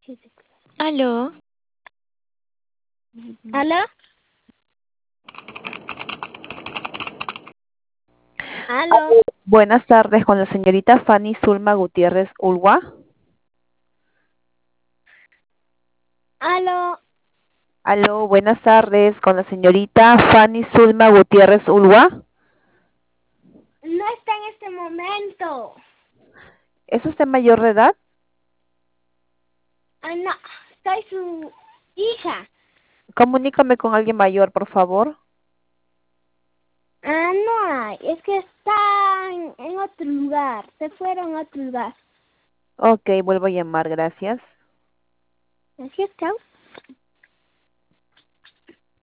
Aló, ¿Aló? ¿Aló? Buenas tardes, con la señorita Fanny Zulma Gutiérrez Ulwa. ¿Aló? Aló, buenas tardes, con la señorita Fanny Zulma Gutiérrez Ulwa. No está en este momento. ¿Es usted mayor de edad? Ah, no, soy su hija. Comunícame con alguien mayor, por favor. Ah, no hay. Es que está en otro lugar. Se fueron a otro lugar. Ok, vuelvo a llamar, gracias. Así es, chao.